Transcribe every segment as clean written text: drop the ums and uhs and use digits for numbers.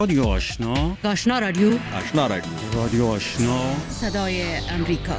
رادیو آشنا، آشنا رادیو، آشنا رادیو، رادیو آشنا، صدای امریکا.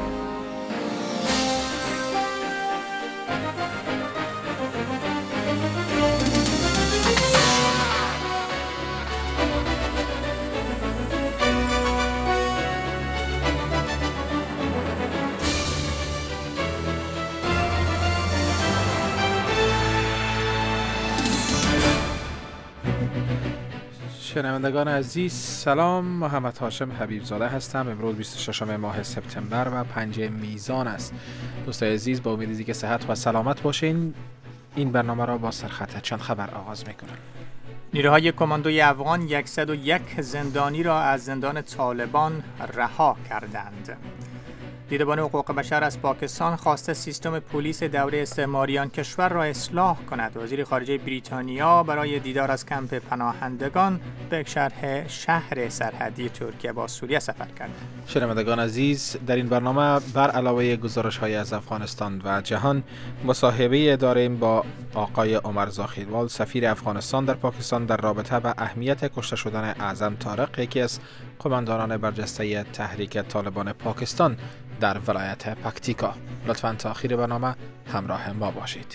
شنوندگان عزیز سلام، محمد هاشم حبیب زاده هستم. امروز 26 ماه سپتامبر و 5 میزان است. دوستای عزیز، با امید که صحت و سلامت باشین. این برنامه را با سرخط چند خبر آغاز میکنم. نیروهای کماندوی افغان 101 زندانی را از زندان طالبان رها کردند. دیدبان حقوق بشر از پاکستان خواسته سیستم پلیس دوره استعماریان کشور را اصلاح کند. وزیر خارجه بریتانیا برای دیدار از کمپ پناهندگان به شهر سرحدی ترکیه با سوریه سفر کرد. شنوندگان عزیز، در این برنامه بر علاوه گزارش‌های از افغانستان و جهان، مصاحبه داریم با آقای عمر زاخیلوال، سفیر افغانستان در پاکستان، در رابطه با اهمیت کشته شدن اعظم طارق، یکی از قماندانان برجسته تحریک طالبان پاکستان در ولایت پکتیکا. لطفاً تا آخر برنامه همراه ما باشید.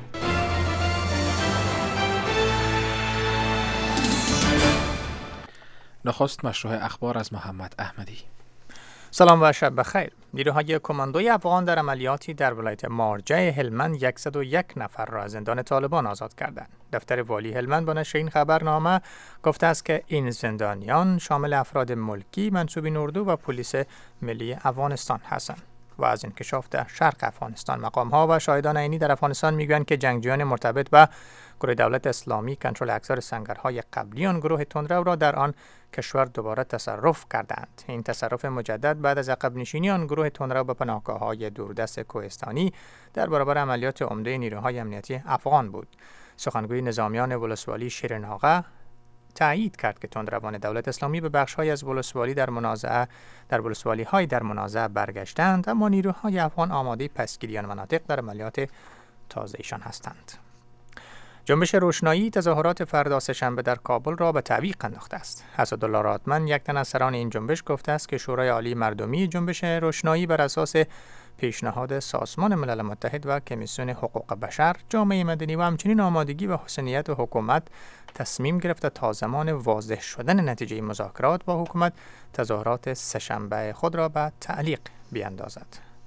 نخست مشروع اخبار از محمد احمدی. سلام و شب بخیر. نیروهای کماندوی افغان در عملیاتی در ولایت مارجه هلمند 101 نفر را از زندان طالبان آزاد کردند. دفتر والی هلمند با نشر این خبرنامه گفته است که این زندانیان شامل افراد ملکی، منسوبین اردو و پلیس ملی افغانستان هستند. و از انکشاف در شرق افغانستان، مقام‌ها و شاهدان عینی در افغانستان میگویند که جنگجویان مرتبط با گروه دولت اسلامی کنترل اکثر سنگرهای قبلی آن گروه تندرو را در آن کشور دوباره تصرف کردند. این تصرف مجدد بعد از عقب نشینی آن گروه تندرو به پناهگاه‌های دوردست کوهستانی در برابر عملیات عمده نیروهای امنیتی افغان بود. سخنگوی نظامیان ولسوالی شیرین آقا تایید کرد که تندروان دولت اسلامی به بخش‌های از ولسوالی در ولسوالی‌های در منازعه برگشتند، اما نیروهای افغان آماده پسگیری آن مناطق در عملیات تازه‌شان هستند. جنبش روشنایی تظاهرات فردا سه‌شنبه در کابل را به تعویق انداخته است. اسدالله رادمن، یک تن از سران این جنبش، گفته است که شورای عالی مردمی جنبش روشنایی بر اساس پیشنهاد سازمان ملل متحد و کمیسیون حقوق بشر، جامعه مدنی و همچنین آمادگی و حسنیت حکومت تصمیم گرفته تا زمان واضح شدن نتیجه مذاکرات با حکومت تظاهرات سه‌شنبه خود را به تعلیق بیاندازد.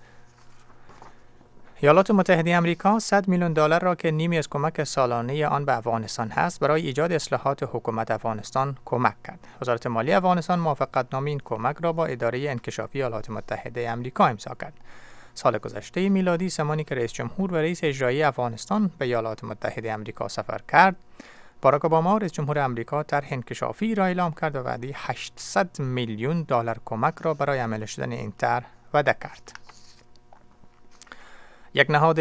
ایالات متحده آمریکا 100 میلیون دلار را که نیمی از کمک سالانه آن به افغانستان هست برای ایجاد اصلاحات حکومت افغانستان کمک کرد. وزارت مالی افغانستان موافقتنامه این کمک را با اداره انکشافی ایالات متحده آمریکا امضا کرد. سال گذشته میلادی، زمانی که رئیس جمهور و رئیس اجرایی افغانستان به ایالات متحده آمریکا سفر کرد، باراک اوباما رئیس جمهور آمریکا طرح انکشافی را اعلام کرد و وعده 800 میلیون دلار کمک را برای عمل شدن این طرح وعده کرد. یک نهاد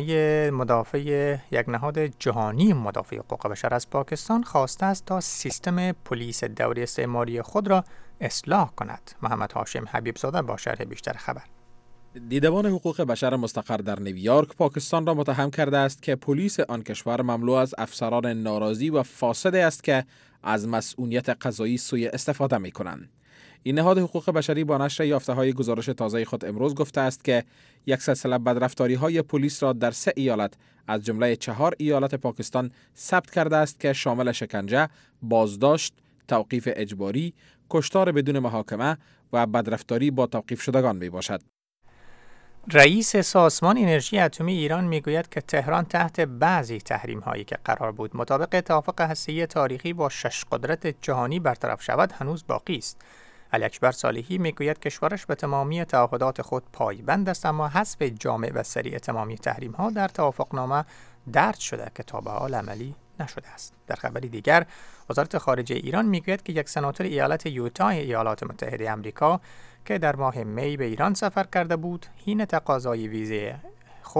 جهانی مدافع حقوق بشر از پاکستان خواسته است تا سیستم پلیس دوره استعماری خود را اصلاح کند. محمد هاشم حبیب زاده با شرح بیشتر خبر. دیدبان حقوق بشر مستقر در نیویورک پاکستان را متهم کرده است که پلیس آن کشور مملو از افسران ناراضی و فاسد است که از مسئولیت قضایی سوء استفاده می کنند. این نهاد حقوق بشری با نشر یافته‌های گزارش تازه خود امروز گفته است که یک سلسله بدرفتاری‌های پلیس را در 3 ایالت از جمله 4 ایالت پاکستان ثبت کرده است که شامل شکنجه، بازداشت، توقیف اجباری، کشتار بدون محاکمه و بدرفتاری با توقیف شدگان می باشد. رئیس سازمان انرژی اتمی ایران میگوید که تهران تحت بعضی تحریم‌هایی که قرار بود مطابق اتفاق هسته‌ای تاریخی با 6 قدرت جهانی برطرف شود هنوز باقی است. علی اکبر صالحی میگوید کشورش به تمامی تعهدات خود پایبند است، اما حذف جامع و سریع تمامی تحریم‌ها در توافقنامه درج شده که تا به حال عملی نشده است. در خبری دیگر، وزارت خارجه ایران میگوید که یک سناتور ایالت یوتا ایالات متحده آمریکا که در ماه می به ایران سفر کرده بود، حین تقاضای ویزه خود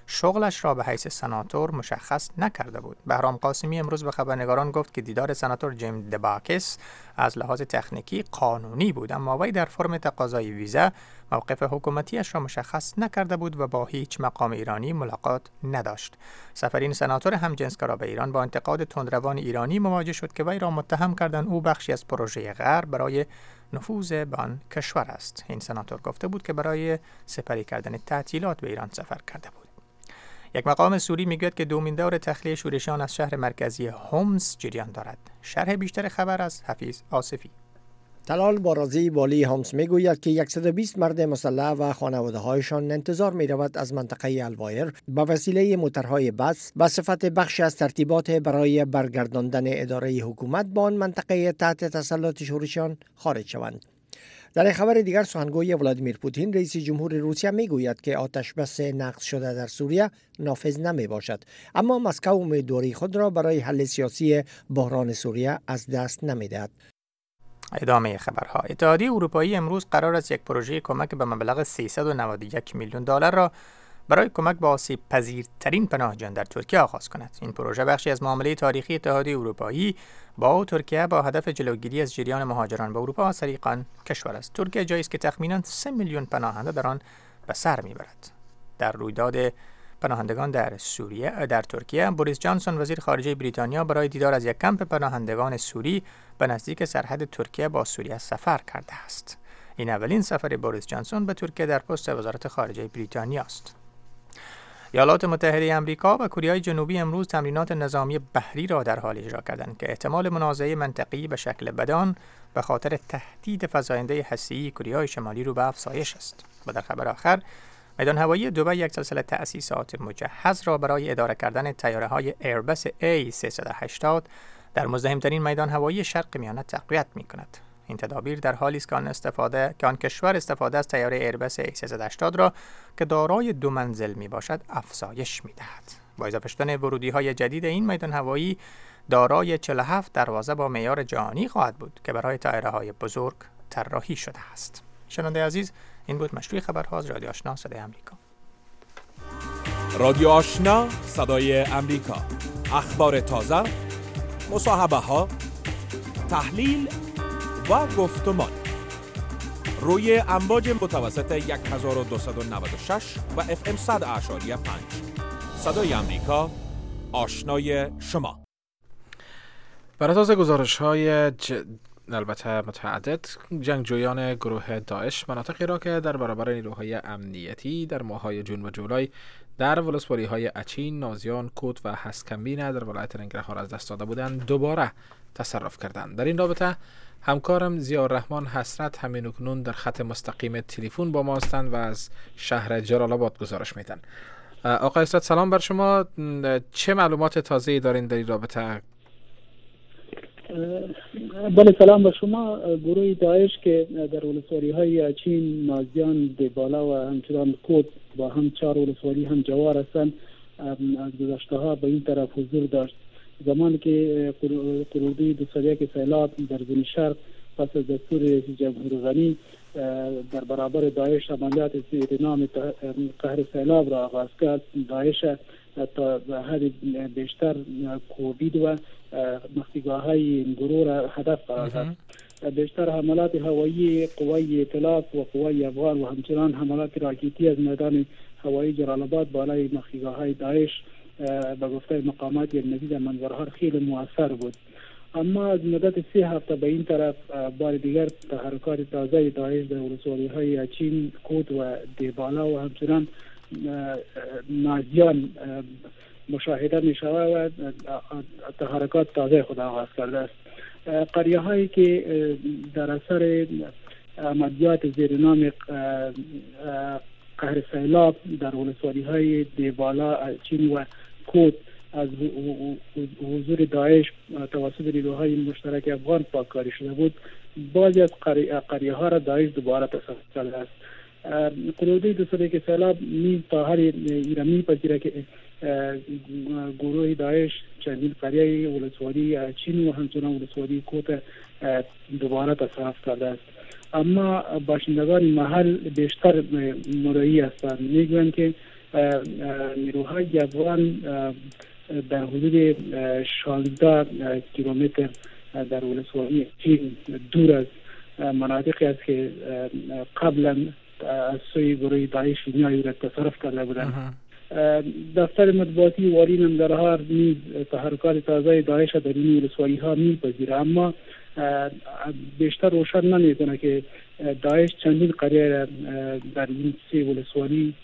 شغلش را به حیث سناتور مشخص نکرده بود. بهرام قاسمی امروز به خبرنگاران گفت که دیدار سناتور جیم دباکس از لحاظ تکنیکی قانونی بود، اما وی در فرم تقاضای ویزا موقف حکومتیش را مشخص نکرده بود و با هیچ مقام ایرانی ملاقات نداشت. سفر این سناتور همجنسگرا به ایران با انتقاد تندروان ایرانی مواجه شد که وی را متهم کردند او بخشی از پروژه غرب برای نفوذ به آن کشور است. این سناتور گفته بود که برای سپری کردن تعطیلات به ایران سفر کرده بود. یک مقام سوری میگوید که دومین دور تخلیه شورشیان از شهر مرکزی هومس جریان دارد. شرح بیشتر خبر از حفیظ آصفی. طلال بارازی والی هومس میگوید که 120 مرد مسلح و خانواده‌هایشان انتظار می‌رود از منطقه الوایر به وسیله موترهای بس به صفت بخش از ترتیبات برای برگرداندن اداره حکومت به آن منطقه تحت تسلط شورشیان خارج شوند. در خبر دیگر سخنگوی ولادیمیر پوتین رئیس جمهور روسیه میگوید که آتش بس نقض شده در سوریه نافذ نمی باشد، اما مسکو امیدواری خود را برای حل سیاسی بحران سوریه از دست نمی‌دهد. ادامه خبرها. اتحادیه اروپایی امروز قرار است یک پروژه کمک به مبلغ 391 میلیون دلار را برای کمک به آسیب پذیرترین پناهجویان در ترکیه آغاز کند. این پروژه بخشی از معامله تاریخی اتحادیه اروپایی با ترکیه با هدف جلوگیری از جریان مهاجران به اروپا از طریق آن کشور است. ترکیه جایی است که تخمیناً 3 میلیون پناهنده در آن به سر میبرد. در رویداد پناهندگان در ترکیه، بوریس جانسون وزیر خارجه بریتانیا برای دیدار از یک کمپ پناهندگان سوری به نزدیک سرحد ترکیه با سوریه سفر کرده است. این اولین سفر بوریس جانسون به ترکیه در پست وزارت خارجه بریتانیا است. ایالات متحده آمریکا و کره جنوبی امروز تمرینات نظامی بحری را در حال اجرا کردند که احتمال منازعه منطقه‌ای به شکل بدان به خاطر تهدید فزاینده هسته‌ای کره شمالی رو به افزایش است. و در خبر آخر، میدان هوایی دبی یک سلسله تأسیسات مجهز را برای اداره کردن طیاره‌های ایربس A380 در مزدحم‌ترین میدان هوایی شرق میانه تقویت می‌کند. این تدابیر در حالی است که آن کشور استفاده از طیاره ایربس A380 را که دارای 2 منزل میباشد افزایش می‌دهد. با اضافه شدن ورودی‌های جدید این میدان هوایی دارای 47 دروازه با معیار جهانی خواهد بود که برای طیاره‌های بزرگ طراحی شده است. شنونده عزیز، این بود مشروع خبرها از رادیو آشنا صدای آمریکا. رادیو آشنا صدای آمریکا، اخبار تازه، مصاحبه‌ها، تحلیل و گفتمان روی امواج متوسط 1296 و FM 100.5 صدای آمریکا، آشنای شما. بر اساس گزارش‌های البته متعدد، جنگجویان گروه داعش مناطقی را که در برابر نیروهای امنیتی در ماه‌های جون و جولای در ولسوالی‌های اچین، نازیان، کوت و هسکمبینه در ولایت ننگرهار از دست داده بودند دوباره تصرف کردند. در این رابطه همکارم ضیاءالرحمن حسرت همین اکنون در خط مستقیم تلفن با ما هستند و از شهر جلال آباد گزارش میدن. آقای حسرت سلام بر شما، چه معلومات تازه‌ای دارین در این رابطه؟ بله سلام بر شما. گروه داعش که در ولسوالی‌های اچین، نازیان، دیبالا و همچنان کوت با هم 4 ولسوالی هم جوار هستند، از گذشته‌ها به این طرف حضور داشت. زمانی که قرودی 201 سیلاب در زمین شرق پس از دستور رئیس جمهور غنی در برابر داعش عملیات زیر نام قهر سیلاب را آغاز کرد، داعش تا به حد بیشتر کوبید و مخفیگاه‌های این گروه را هدف قرار داد. بیشتر حملات هوایی قوای ائتلاف و قوای افغان و همچنان حملات راکتی از میدان هوایی جلال آباد بالای مخفیگاه‌های داعش به گفته مقامات یعنی در منظرها خیلی مؤثر بود. اما از مدت 3 هفته به این طرف بار دیگر تحرکات تازه داعش در ولسوالی‌های اچین، کوت و دیبالا و همچنان نازیان مشاهده می شود و تحرکات تازه خود آغاز کرده است. قریه هایی که در اثر عملیات زیر نام قهر سیلاب در ولسوالی های دیبالا، اچین و کوت از حضور داعش توسط نیروهای مشترک افغان پاککاری شده بود، بعضی از قریه ها را داعش دوباره تصرف کرده است. قلوده 201 سیلاب نیز تا حال ایرانی پذیره که گروه داعش چندین قریه ولسوالی چین و همچنان ولسوالی کوت دوباره تصرف کرده است. اما باشندگان محل بیشتر مرئی هستند. میگویند که نیروهای افغان در حدود 16 کیلومتر در ولسوالی چین دور از مناطقی است که قبلا از سوی گروه داعش نیای را تصرف کرده بودند. دفتر مطبوعاتی والی ننگرهار نیز تحرکات تازه داعش در این ولسوالی ها میپذیره، اما بیشتر روشن نمیکنه که داعش چندین قریه در این سه ولسوالی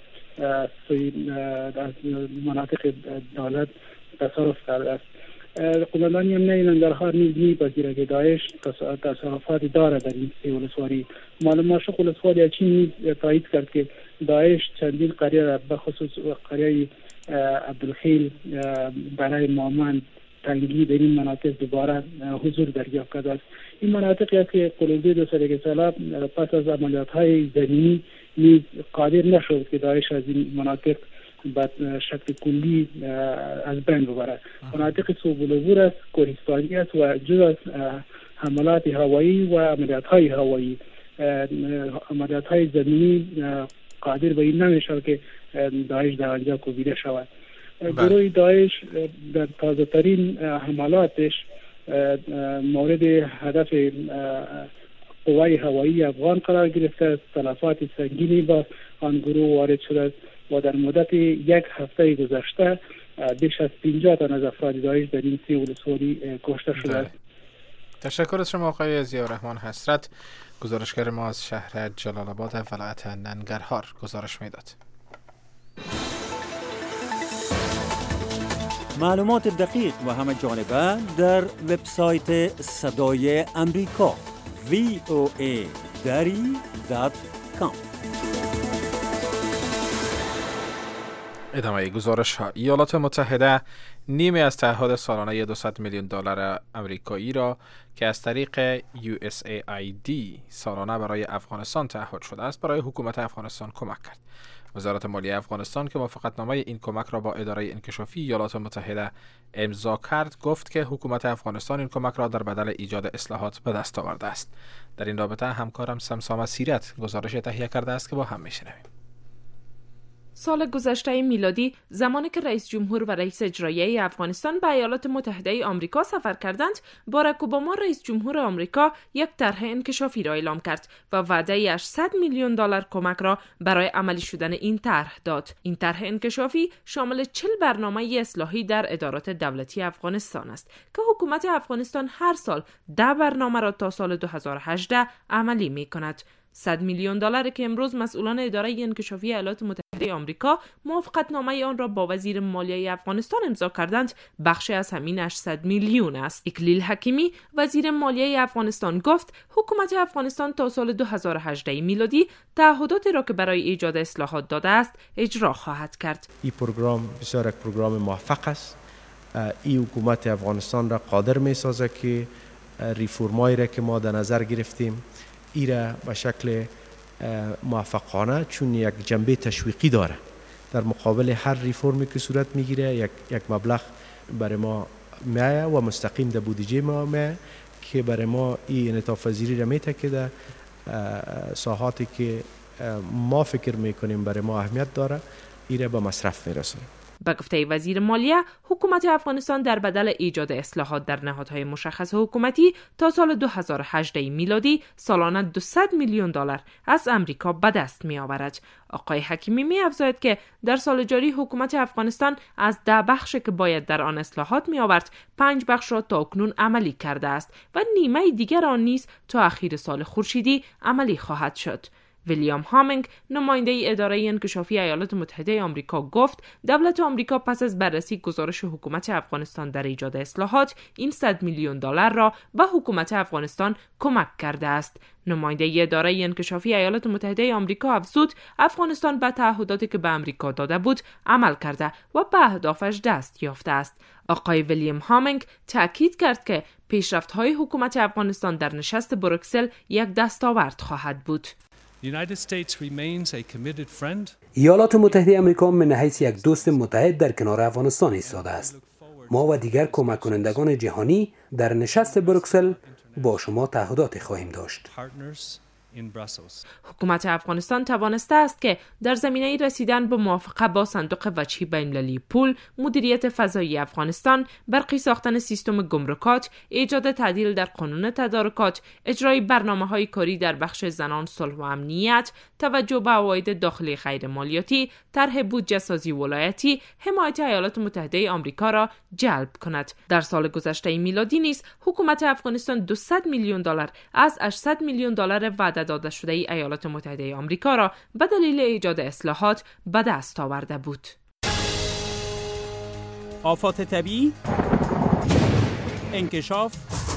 از مناطق دولت تصرف کرده است. قماندانی امنیتی ننگرهار نیز میپذیره که داعش تصرفات دارد در این سه ولسوالی. معلوم مشق ولسوالی اچین نیز تایید کرد که داعش چندین قریه به خصوص قریه عبدالخیل، برای مامان، تنگی در این مناطق دوباره حضور دریافت کرده است. این مناطقی است که قلوبی 201 ساله پس از عملیات‌های زمینی نیز قادر نشد که داعش از این مناطق به شکل کلی از بین ببرد. مناطق سوبلوبور است، کوهستانی است و جز از حملات هوایی و عملیات‌های هوایی، عملیات‌های زمینی قادر به این نمیشد که داعش در آنجا کوبیده شود. گروه داعش در تازه ترین حملاتش مورد هدف قوای هوایی افغان قرار گرفته. تلفات سنگینی با آن گروه وارد شده است و در مدت یک هفته گذشته بیش از 50 تن از افراد داعش در این سه ولسوالی کشته شده است. تشکر از شما آقای ضیاءالرحمن حسرت، گزارشگر ما از شهر جلال آباد ولایت ننگرهار گزارش میداد. معلومات دقیق و همه جانبه در وبسایت صدای امریکا voa.com. ادامه گزارش ها. ایالات متحده نیمی از تعهد سالانه $200 میلیون آمریکایی را که از طریق USAID سالانه برای افغانستان تعهد شده است برای حکومت افغانستان کمک کرد. وزارت مالیه افغانستان که موافقتنامه این کمک را با اداره انکشافی ایالات متحده امضا کرد، گفت که حکومت افغانستان این کمک را در بدل ایجاد اصلاحات به دست آورده است. در این رابطه همکارم سمسام سیرت گزارش تهیه کرده است که با هم میشنویم. سال گذشته میلادی زمانی که رئیس جمهور و رئیس اجرایی افغانستان به ایالات متحده آمریکا سفر کردند، باراک اوباما رئیس جمهور آمریکا یک طرح انکشافی را اعلام کرد و وعده $100 میلیون کمک را برای عملی شدن این طرح داد. این طرح انکشافی شامل 40 برنامه اصلاحی در ادارات دولتی افغانستان است که حکومت افغانستان هر سال 10 برنامه را تا سال 2018 عملی می کند. $100 میلیون که امروز مسئولان اداره انکشافی ایالات متحده آمریکا موافقتنامه آن را با وزیر مالیه افغانستان امضا کردند، بخشی از همین 800 میلیون است. اکلیل حکیمی وزیر مالیه افغانستان گفت حکومت افغانستان تا سال 2018 میلادی تعهداتی را که برای ایجاد اصلاحات داده است اجرا خواهد کرد. این پروگرام بسیار یک پروگرام موفق است. این حکومت افغانستان را قادر می سازه که ریفورمایی را که ما در نظر گرفتیم ایره به شکل موفقانه، چون یک جنبه تشویقی داره، در مقابل هر ریفورمی که صورت میگیره یک مبلغ برای ما میایه و مستقیم در بودجه ما میایه که برای ما این انعطاف پذیری را میته که در ساحاتی که ما فکر میکنیم برای ما اهمیت داره ایره به مصرف میرسونه. به گفته وزیر مالیه، حکومت افغانستان در بدل ایجاد اصلاحات در نهادهای مشخص حکومتی تا سال 2018 میلادی سالانه $200 میلیون از امریکا به دست می آورد. آقای حکیمی می افزاید که در سال جاری حکومت افغانستان از 10 بخش که باید در آن اصلاحات می آورد 5 بخش را تا اکنون عملی کرده است و نیمه دیگر آن نیز تا اخیر سال خورشیدی عملی خواهد شد. ویلیام هامینگ نماینده اداره انکشافی ایالات متحده آمریکا گفت دولت آمریکا پس از بررسی گزارش حکومت افغانستان در ایجاد اصلاحات این $100 میلیون را به حکومت افغانستان کمک کرده است. نماینده اداره انکشافی ایالات متحده آمریکا افزود افغانستان به تعهداتی که به آمریکا داده بود عمل کرده و به اهدافش دست یافته است. آقای ویلیام هامینگ تاکید کرد که پیشرفت‌های حکومت افغانستان در نشست بروکسل یک دستاورد خواهد بود. ایالات متحده آمریکا من حیث یک دوست متحد در کنار افغانستان ایستاده است. ما و دیگر کمک کنندگان جهانی در نشست بروکسل با شما تعهدات خواهیم داشت. حکومت افغانستان توانسته است که در زمینه رسیدن به موافقه با صندوق وجهی بین‌المللی پول، مدیریت فضایی افغانستان، برقی ساختن سیستم گمرکات، ایجاد تعدیل در قانون تدارکات، اجرای برنامه‌های کاری در بخش زنان، صلح و امنیت، توجه به عواید داخلی غیر مالیاتی، طرح بودجه سازی ولایتی، حمایت ایالات متحده آمریکا را جلب کند. در سال گذشته میلادی نیز حکومت افغانستان 200 میلیون دلار از 800 میلیون دلار وعده داده شده ایالات متحده آمریکا را به دلیل ایجاد اصلاحات به دست آورده بود. آفات طبیعی، انکشاف،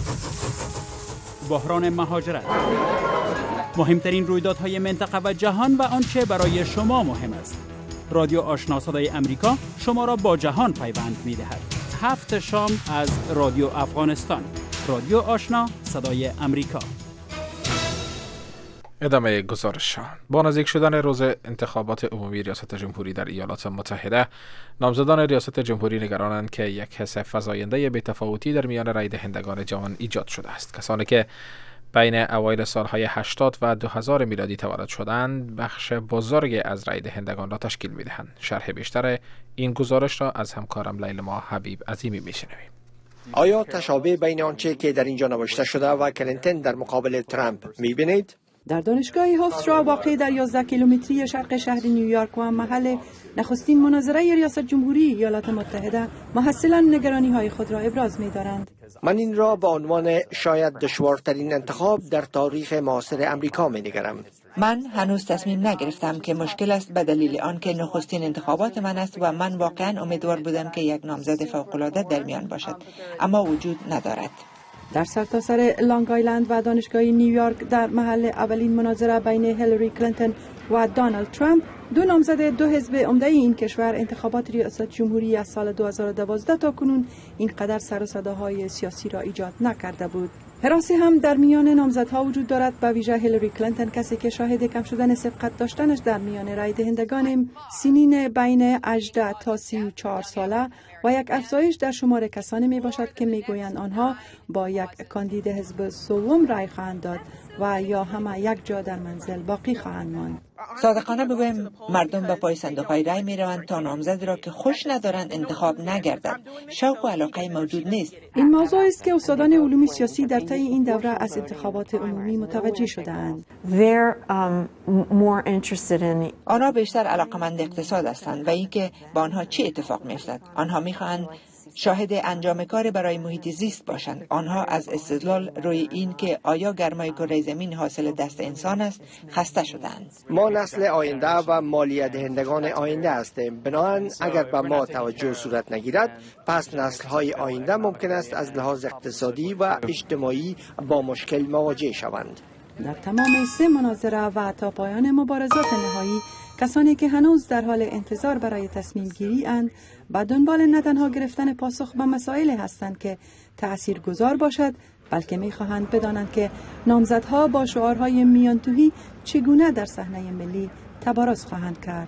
بحران مهاجرت، مهمترین رویدادهای منطقه و جهان و آنچه برای شما مهم است. رادیو آشنا صدای امریکا شما را با جهان پیوند می‌دهد. 7 شام از رادیو افغانستان. رادیو آشنا صدای امریکا. ادامه گزارشان. با نزدیک شدن روز انتخابات عمومی ریاست جمهوری در ایالات متحده، نامزدان ریاست جمهوری نگرانند که یک حس فزاینده بی‌تفاوتی در میان رای دهندگان جوان ایجاد شده است. کسانی که بین اوایل سالهای 80 و 2000 میلادی تولد شدند، بخش بزرگی از رای دهندگان را تشکیل می‌دهند. شرح بیشتر این گزارش را از همکارم لیلا حبیب عظیمی می‌شنویم. آیا تشابه بین آنچه که در اینجا نوشته شده و کلینتون در مقابل ترامپ می‌بینید؟ در دانشگاه هافسترا واقع در 11 کیلومتری شرق شهر نیویورک و محل نخستین مناظره ریاست جمهوری ایالات متحده، محصلان نگرانی‌های خود را ابراز می‌دارند. من این را به عنوان شاید دشوارترین انتخاب در تاریخ معاصر امریکا می‌نگرم. من هنوز تصمیم نگرفتم که مشکل است به دلیل آنکه نخستین انتخابات من است و من واقعا امیدوار بودم که یک نامزد فوق‌العاده در میان باشد، اما وجود ندارد. در سرتاسر لانگ آیلند و دانشگاه نیویورک در محل اولین مناظره بین هیلاری کلینتون و دونالد ترامپ، دو نامزد دو حزب عمده این کشور، انتخابات ریاست جمهوری از سال 2012 تا کنون اینقدر سر و صداهای سیاسی را ایجاد نکرده بود. حراسی هم در میان نامزدها وجود دارد، به ویژه هیلاری کلینتون، کسی که شاهد کم شدن سبقت داشتنش در میان رای دهندگان سنین بین 18 تا 34 ساله و یک افزایش در شمار کسانی می باشد که می گویند آنها با یک کاندید حزب سوم رای خواهند داد و یا همه یک جا در منزل باقی خواهند ماند. صادقانه بگویم مردم به پای صندوق‌های رای می‌روند تا نامزد را که خوش ندارند انتخاب نگردد. شوق و علاقه موجود نیست. این موضوع است که استادان علوم سیاسی در طی این دوره از انتخابات عمومی متوجه شده‌اند. آنها بیشتر علاقه‌مند اقتصاد هستند و اینکه با آنها چه اتفاق می‌افتد. آنها می‌خواهند شاهد انجام کار برای محیط زیست باشند. آنها از استدلال روی این که آیا گرمای کره زمین حاصل دست انسان است خسته شدند. ما نسل آینده و مالیات دهندگان آینده هستیم. بنابراین اگر به ما توجه صورت نگیرد، پس نسل‌های آینده ممکن است از لحاظ اقتصادی و اجتماعی با مشکل مواجه شوند. در تمام 3 مناظره و تا پایان مبارزات نهایی، کسانی که هنوز در حال انتظار برای تصمیم گیری اند، به دنبال نه تنها گرفتن پاسخ به مسائل هستند که تأثیرگذار باشد، بلکه می‌خواهند بدانند که نامزدها با شعارهای میانتوهی چگونه در صحنه ملی تبارز خواهند کرد.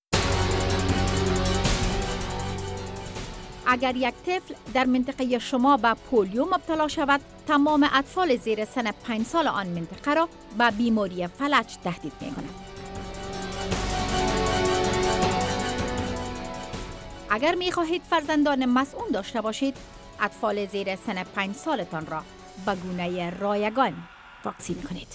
اگر یک طفل در منطقه شما به پولیو مبتلا شود، تمام اطفال زیر سن 5 سال آن منطقه را به بیماری فلج تهدید می‌کند. اگر می‌خواهید فرزندان مسئول داشته باشید، اطفال زیر سن 5 سالتان را به گونه رایگان واکسین کنید.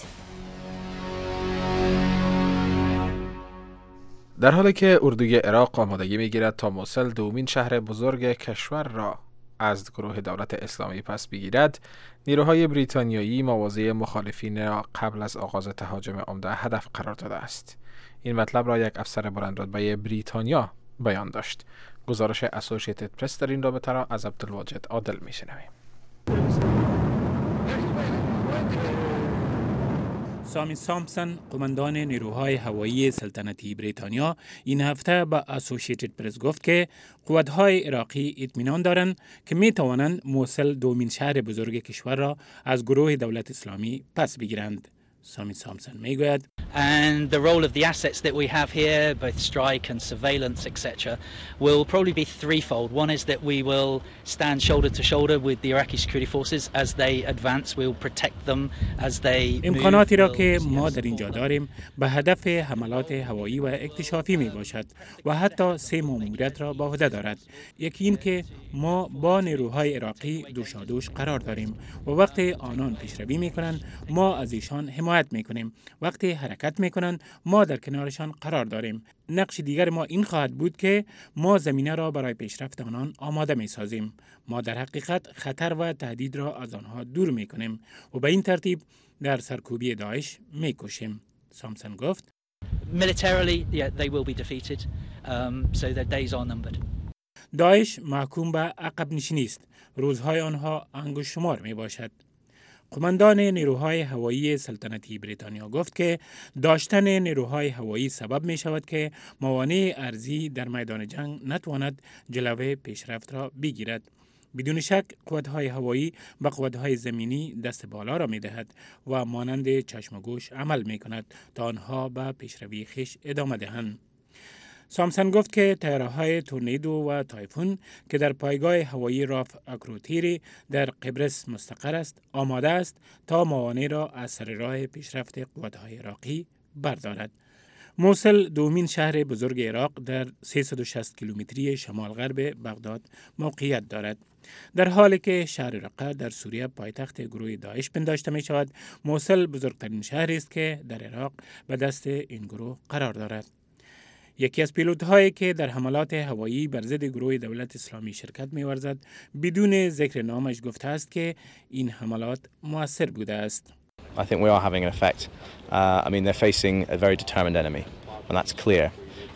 در حالی که اردوی عراق آمادگی می‌گیرد تا موصل دومین شهر بزرگ کشور را از گروه دولت اسلامی پس بگیرد، نیروهای بریتانیایی مواضع مخالفین را قبل از آغاز تهاجم عمده هدف قرار داده است. این مطلب را یک افسر بلندرتبه بریتانیا بیان داشت. گزارش اسوسییتد پرس در این رابطه را از عبدالواجد عادل می‌شنویم. سامی سامپسون، قماندان نیروهای هوایی سلطنتی بریتانیا، این هفته به اسوسییتد پرس گفت که قوات‌های عراقی اطمینان دارند که می‌توانند موصل دومین شهر بزرگ کشور را از گروه دولت اسلامی پس بگیرند. سامی سامسون میگوید And the role of the assets that we have here, both strike and surveillance, etc., will probably be threefold. One is that we will stand shoulder to shoulder with the Iraqi security forces as they advance. We will protect them as they move. امکاناتی را که ما در اینجا داریم به هدف حملات هوایی و اکتشافی می باشد و حتی 3 ماموریت را به عهده دارد. یکی این که ما با نیروهای عراقی دوشادوش قرار داریم و وقتی آنان پیشروی می کنند ما از ایشان حمایت می کنیم. وقتی حرکت می کنند ما در کنارشان قرار داریم. نقش دیگر ما این خواهد بود که ما زمینه را برای پیشرفت آنان آماده می سازیم. ما در حقیقت خطر و تهدید را از آنها دور می کنیم و به این ترتیب در سرکوبی داعش می کوشیم. سامسون گفت Militarily, they will be defeated, so their days are numbered. داعش محکوم به عقب نشینی است. روزهای آنها انگشت شمار می باشد. قماندان نیروهای هوایی سلطنتی بریتانیا گفت که داشتن نیروهای هوایی سبب می شود که موانع ارضی در میدان جنگ نتواند جلوه پیشرفت را بگیرد. بدون شک قوت‌های هوایی به قوت‌های زمینی دست بالا را می‌دهد و مانند چشم و گوش عمل می‌کند تا آنها به پیشروی خویش ادامه دهند. سامسون گفت که طیاره‌های تورنیدو و تایفون که در پایگاه هوایی راف اکروتیری در قبرس مستقر است، آماده است تا موانع را از سر راه پیشرفت قوت‌های عراقی بردارد. موصل دومین شهر بزرگ عراق در 360 کیلومتری شمال غرب بغداد موقعیت دارد. در حالی که شهر رقه در سوریه پایتخت گروه داعش پنداشته می شود، موصل بزرگترین شهری است که در عراق به دست این گروه قرار دارد. یکی از پیلوت‌هایی که در حملات هوایی بر ضد گروه دولت اسلامی شرکت می‌ورزد، بدون ذکر نامش گفته است که این حملات مؤثر بوده است. I think we are having an effect. I mean, they're facing a very determined enemy, and that's clear.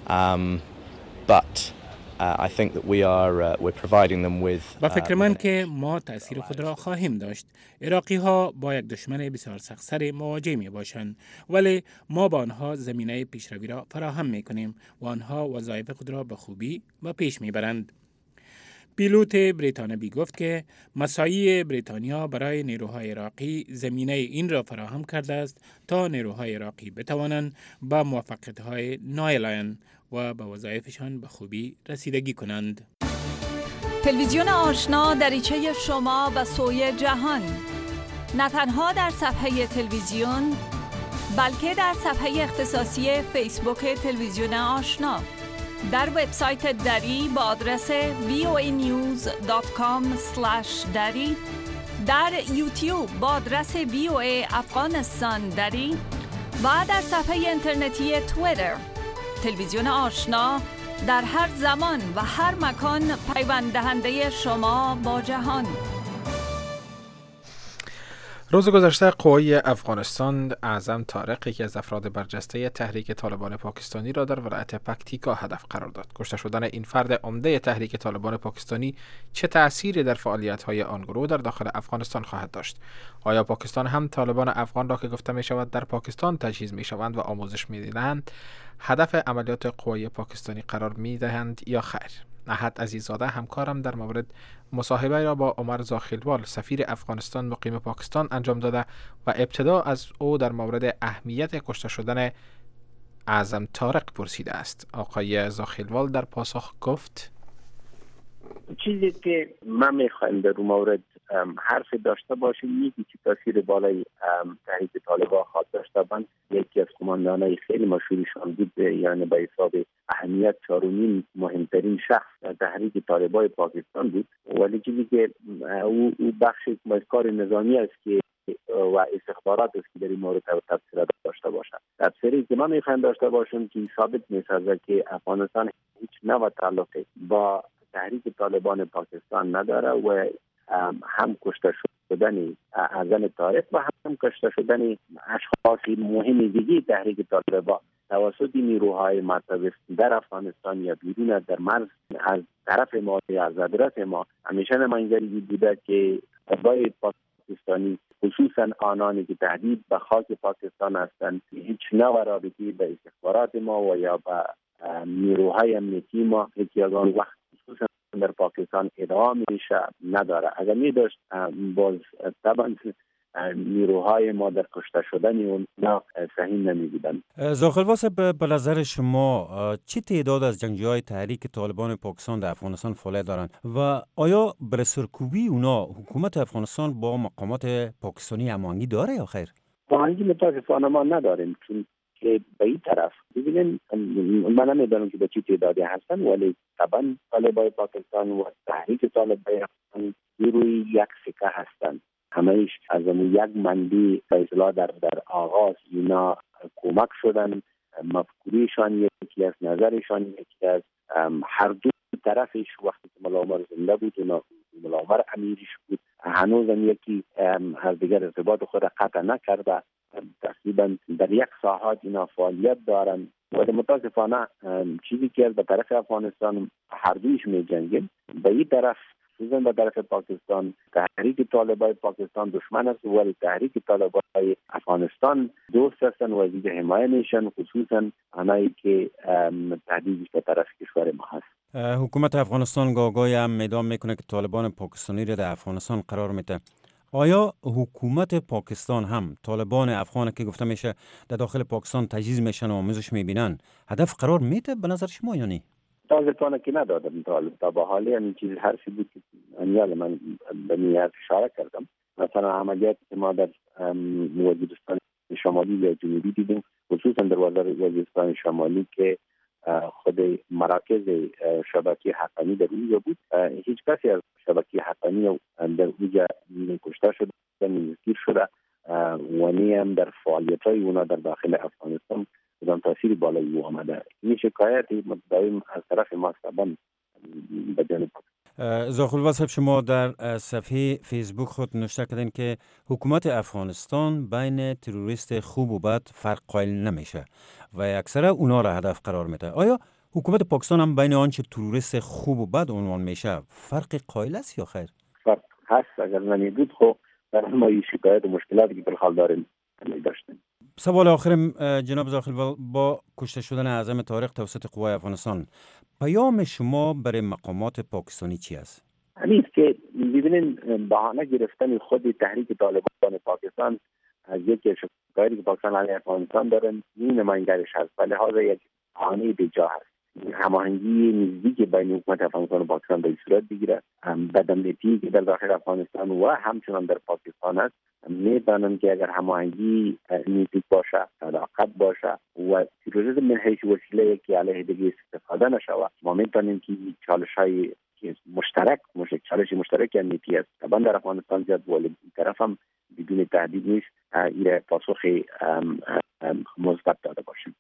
But I think that we're providing them with. با فکر من که ما تأثیر خود را خواهیم داشت. عراقی ها با یک دشمن بسیار سخت‌سر مواجه می باشند، ولی ما با آنها زمینه پیشروی را فراهم می کنیم و آنها وظایف خود را به خوبی و پیش می برند. پیلوت بریتانیایی گفت که مساعی بریتانیا برای نیروهای عراقی زمینه این را فراهم کرده است تا نیروهای عراقی بتوانند به موفقیت‌های نائل آیند و به وظایفشان به خوبی رسیدگی کنند. تلویزیون آشنا دریچه شما به سوی جهان، نه تنها در صفحه تلویزیون بلکه در صفحه اختصاصی فیسبوک تلویزیون آشنا، در وبسایت دری با آدرس voanews.com/dari، در یوتیوب با آدرس VOA افغانستان دری و در صفحه اینترنتی توییتر. تلویزیون آشنا در هر زمان و هر مکان پیوند دهنده شما با جهان. روز گذشته قوای افغانستان اعظم طارق، یکی از افراد برجسته تحریک طالبان پاکستانی را در ولایت پکتیکا هدف قرار داد. کشته شدن این فرد عمده تحریک طالبان پاکستانی چه تأثیری در فعالیت‌های آن گروه در داخل افغانستان خواهد داشت؟ آیا پاکستان هم طالبان افغان را که گفته می شود در پاکستان تجهیز می شوند و آموزش می دهند هدف عملیات قوای پاکستانی قرار می دهند یا خیر؟ احد عزیزاده همکارم در مورد مصاحبه را با عمر زاخیلوال سفیر افغانستان مقیم پاکستان انجام داده و ابتدا از او در مورد اهمیت کشته شدن اعظم طارق پرسیده است. آقای زاخیلوال در پاسخ گفت: چیزی که من میخوایم در اون مورد حرف داشته باشیم میگی که تاثیر بالای تحریک طالبان خواهد داشته باشه. یکی از قماندانای خیلی مشهورشان بود، یعنی به حساب اهمیت 4 مهمترین شخص در تحریک طالبان پاکستان بود، ولی چیزی که او بخش از کار نظامی است که و استخبارات است که در این مورد تبصره داشته باشد. تبصری که من میخوایم داشته باشم که ثابت می‌سازد که افغانستان هیچ نوع تعلقی با تحریک طالبان پاکستان نداره و هم کشته شدن اعظم طارق و هم کشته شدن اشخاص مهم دیگه تحریک طالبان توسط نیروهای مرتبط در افغانستان یا بیرون در مرز از طرف ما یا از ادرس ما همیشه نمایندگی بوده که قوای پاکستانی، خصوصا آنانی که تهدید به خاک پاکستان هستند، هیچ نوع رابطی به استخبارات ما و یا به نیروهای امنیتی ما که از آن وقت خصوصا در پاکستان ادعا میشه نداره. اگر می داشت باز طبعا نیروهای ما در کشته شدن اونا سهیم نمی بودن. زاخلواس، به نظر شما چه تعداد از جنگجوهای تحریک طالبان پاکستان در افغانستان فعالیت دارند و آیا برای سرکوبی اونا حکومت افغانستان با مقامات پاکستانی هماهنگی داره یا خیر؟ هماهنگی متاسفانه ما نداریم، چون که به این طرف ببینین من نمیدونم که به چه تعدادی هستن، ولی طبعا طالبان پاکستان و تحریک طالبان افغانستان روی یک سکه هستن. همه‌اش از یک منبع به اصطلاح در آغاز اینا کمک شدن، مفکوریشان یکی از، نظرشان یکی از، هر دو طرفش وقتی که ملا عمر زنده بود و ملا عمر امیرش بود هنوز هم یکی از دیگر ارتباط خود قطع نکرده، تقریبا در یک ساحات اینا فعالیت دارن و متاسفانه چیزی که به طرف افغانستان هر دویش می جنگیم، به این طرف خصوصا به طرف پاکستان تحریک طالبان پاکستان دشمن است ولی تحریک طالبان افغانستان دوست هستن و دیگه حمایه میشن، خصوصا آنایی که تهدیدش به طرف کشور ما هست. حکومت افغانستان گاهی هم اعلام میکنه که طالبان پاکستانی را در افغانستان قرار میده. آیا حکومت پاکستان هم طالبان افغان که گفته میشه در داخل پاکستان تجهیز میشن و آموزش میبینن هدف قرار میده به نظر شما یا نه؟ تازه که ندادم تا به حالی همین چیز حرفی بود که من به نیت اشاره کردم. مثلا عملیاتی که ما در وزیرستان شمالی یا جنوبی دیدیم، خصوصا در وزیرستان شمالی که خود مراکز شبکه حقانی در اونجا بود، هیچ کسی از شبکه حقانی در اونجا کشته شده نگیر شده و نیم در فعالیت‌های اونا در داخل افغانستان بدان تاثیر بالایی او آمده. این شکایتی مداوم از طرف ما طبعا به جانب زاخلواس، شما در صفحه فیسبوک خود نوشته کردین که حکومت افغانستان بین تروریست خوب و بد فرق قائل نمیشه و اکثرا اونا را هدف قرار میده. آیا حکومت پاکستان هم بین آنچه تروریست خوب و بد عنوان میشه فرق قائل است یا خیر؟ فرق هست، اگر نمیدود خب در ما این شکایت و مشکلاتی که بالحال داریم داشتیم. سوال آخرم جناب زاخلواس، با کشته شدن اعظم طارق توسط قوای افغانستان پیام شما برای مقامات پاکستانی چی است؟ همین که ببینین بهانه گرفتن خود تحریک طالبان پاکستان از یک شکایتی که پاکستان علیه افغانستان دارن این نمایندگیش هست، ولی لحاظ یک بهانه بی‌جا هست. هماهنگی نزدیک بین حکومت افغانستان و پاکستان به صورت بگیره، بدنبتی که در داخل افغانستان و همچنان در پاکستان است، میدانم که اگر هماهنگی نزدیک باشه، صداقت باشه و تروریسم من حیث وسیله که علیه دیگه استفاده نشود، ما میتونیم که چالش‌های چالش مشترک امنیتی است. طبعا در افغانستان زیاد ولی این طرف هم بدون تهدید نیست، این پاسخ مثبت داده باشیم.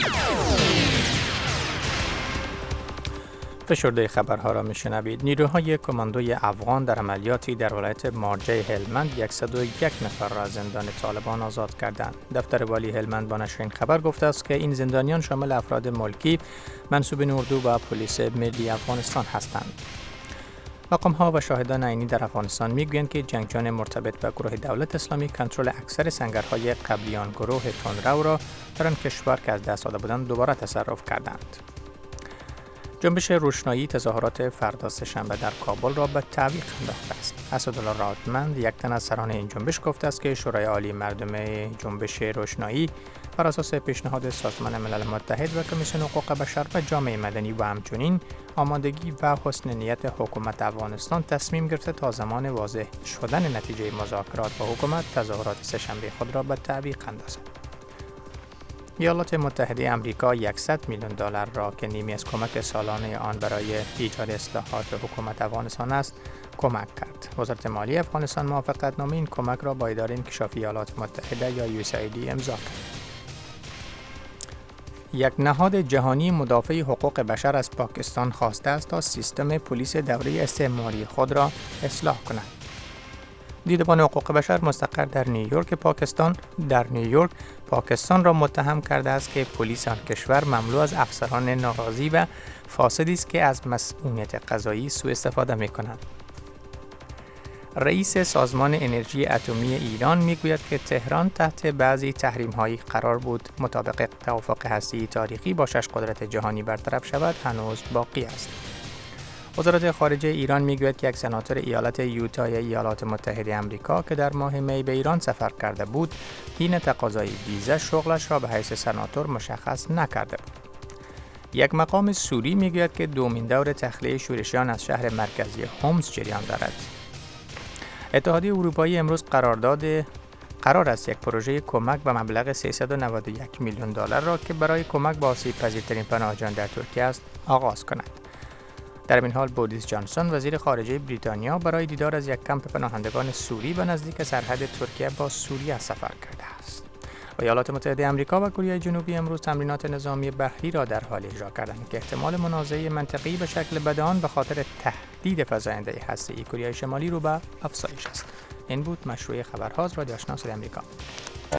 فشرده خبرها را میشنوید. نیروهای کماندوی افغان در عملیاتی در ولایت مارجه هلمند 101 نفر را از زندان طالبان آزاد کردند. دفتر والی هلمند با نشر این خبر گفته است که این زندانیان شامل افراد ملکی، منسوبین اردو و پلیس ملی افغانستان هستند. مقام‌ها و شاهدان عینی در افغانستان میگویند که جنگجویان مرتبط به گروه دولت اسلامی کنترل اکثر سنگرهای قبلی آن گروه تندرو را در آن کشور که از دست داده بودند دوباره تصرف کردند. جنبش روشنایی تظاهرات فردا سه‌شنبه در کابل را به تعویق انداخته است. اسدالله رادمند، یک تن از سران این جنبش، گفته است که شورای عالی مردم جنبش روشنایی بر اساس پیشنهاد سازمان ملل متحد و کمیسیون حقوق بشر و جامعه مدنی و همچنین آمادگی و حسن نیت حکومت افغانستان تصمیم گرفته تا زمان واضح شدن نتیجه مذاکرات با حکومت تظاهرات سه‌شنبه خود را به تعویق اندازد. ایالات متحده آمریکا 100 میلیون دلار را که نیمی از کمک سالانه آن برای ایجاد اصلاحات حکومت افغانستان است کمک کرد. وزارت مالی افغانستان موافقتنامه این کمک را با اداره انکشافی ایالات متحده یا USAID امضا کرد. یک نهاد جهانی مدافع حقوق بشر از پاکستان خواسته است تا سیستم پلیس دوره استعماری خود را اصلاح کند. دیدبان حقوق بشر مستقر در نیویورک پاکستان را متهم کرده است که پلیس آن کشور مملو از افسران ناراضی و فاسدی است که از مسئولیت قضایی سوء استفاده می‌کنند. رئیس سازمان انرژی اتمی ایران میگوید که تهران تحت بعضی تحریم‌هایی قرار بود مطابق توافق هسته‌ای تاریخی با 6 قدرت جهانی برطرف شود هنوز باقی است. وزارت خارجه ایران میگوید که یک سناتور ایالت یوتا ایالات متحده آمریکا که در ماه می به ایران سفر کرده بود، حین تقاضای ویزا شغلش را به حیث سناتور مشخص نکرده بود. یک مقام سوری میگوید که دومین دور تخلیه شورشیان از شهر مرکزی هومس جریان دارد. اتحادیه اروپایی امروز قرار است یک پروژه کمک به مبلغ 391 میلیون دلار را که برای کمک به آسیب‌پذیرترین پناهجویان در ترکیه است آغاز کند. در این حال بوریس جانسون وزیر خارجه بریتانیا برای دیدار از یک کمپ پناهندگان سوری به نزدیک سرحد ترکیه با سوریه سفر کرده است. ایالات متحده آمریکا و کره جنوبی امروز تمرینات نظامی بحری را در حال اجرا کردند که احتمال منازعه منطقه‌ای به شکل بدآن به خاطر تهدید فزاینده هسته‌ای کره شمالی رو به افزایش است. این بود مشروع خبرها از رادیو آشنا صدای آمریکا.